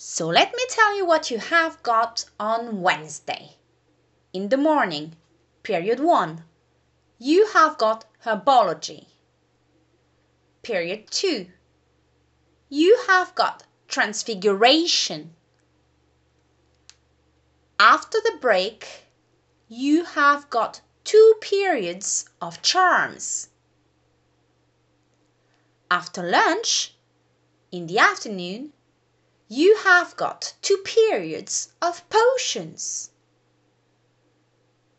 So let me tell you what you have got on Wednesday. In the morning, period 1, you have got herbology. Period 2, you have got transfiguration. After the break, you have got 2 periods of charms. After lunch, in the afternoon, you have got 2 periods of potions.